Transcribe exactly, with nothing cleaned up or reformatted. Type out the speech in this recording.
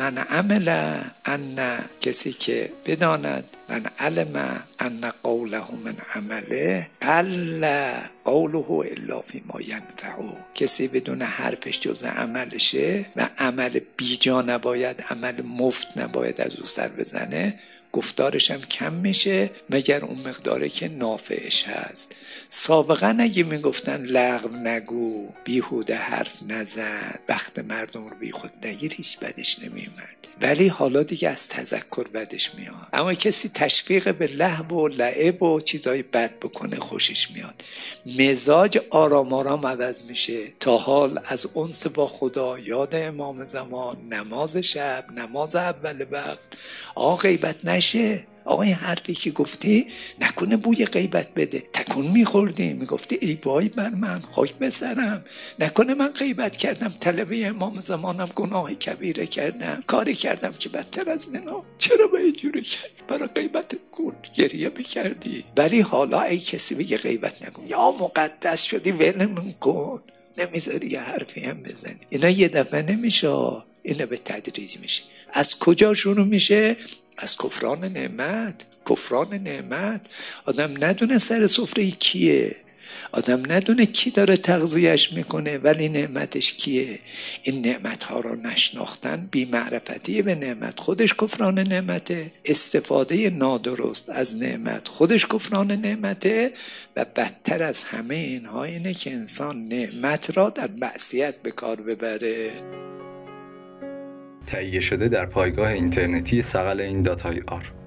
من عمل ان، کسی که بداند، من علم ان قوله من عمله قل قوله الا فیما ینفعه، کسی بدون حرفش جز عملشه و عمل بیجا نباید، عمل مفت نباید از او سر بزنه، گفتارش هم کم میشه مگر اون مقداره که نافعش هست. سابقا اگه میگفتن لغو نگو، بیهوده حرف نزن، وقت مردم رو بی خود نگیر، هیچ بدش نمیومد، ولی حالا دیگه از تذکر بدش میاد. اما کسی تشویق به لهو و لعب و چیزای بد بکنه خوشش میاد، مزاج آرام آرام عوض میشه. تا حال از انس با خدا، یاد امام زمان، نماز شب، نماز اول وقت، آقا غیبت نشه، آقا این حرفی که گفتی نکنه بوی غیبت بده، تکون میخوردی میگفتی ای وای بر من، خاک بسرم، نکنه من غیبت کردم، طلبه امام زمانم، گناه کبیره کردم، کاری کردم که بدتر از زنا، چرا به اینجوری کردی، برای غیبت گل گریه میکردی. ولی حالا ای کسی بگه غیبت نکن، یا مقدس شدی ولمون کن، نمیذاری یه حرفی هم بزنی. اینا یه دفعه نمیشه، اینا به تدریج میشه. از کجا شروع میشه؟ از کفران نعمت. کفران نعمت، آدم ندونه سر سفره کیه، آدم ندونه کی داره تغذیهش میکنه، ولی نعمتش کیه. این نعمت ها رو نشناختن بی معرفتی به نعمت خودش کفران نعمته، استفاده نادرست از نعمت خودش کفران نعمته، و بدتر از همه اینها اینه که انسان نعمت را در معصیت به کار ببره. تهیه شده در پایگاه اینترنتی ثقل این دات آی آر.